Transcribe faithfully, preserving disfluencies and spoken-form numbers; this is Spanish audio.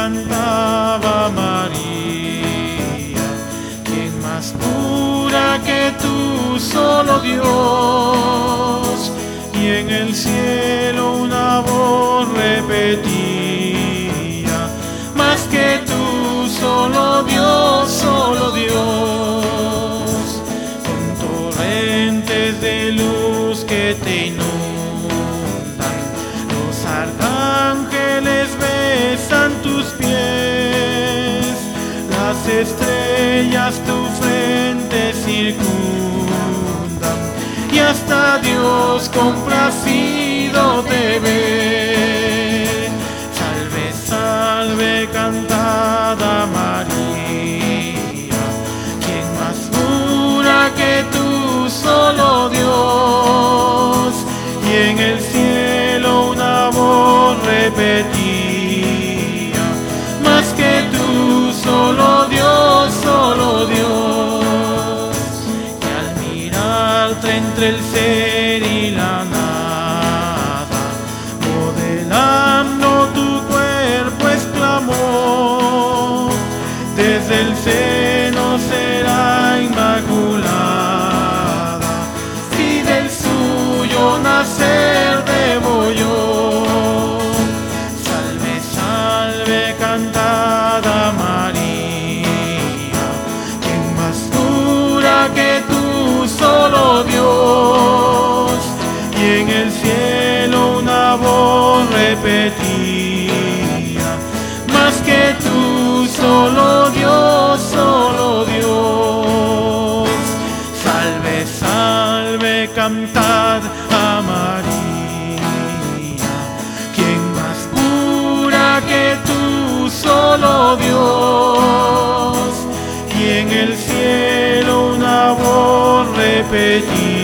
cantaba María, ¿quién más pura que tú, solo Dios? Y en el cielo una voz repetía, más que tú, solo Dios, solo Dios. Con torrentes de luz que te inundan, los arcángeles besan tus pies, las estrellas tu frente circundan, y hasta Dios complacido te ve. Salve, salve, cantada María, ¿quién más pura que tú, solo Dios? Y en el cielo una voz repetía, más que tú, solo Dios, solo Dios. Y al mirarte entre el ser y la nada, modelando tu cuerpo exclamó, desde el seno será inmaculada, si del suyo nacer debo yo. Salve, salve, cantada María, ¿quién más pura que tú, solo Dios? Y en el cielo una voz repetía, más que tú, solo Dios, solo Dios. Salve, salve, cantad a María, ¿quién más pura que tú, solo Dios? Y en el cielo una voz repetía,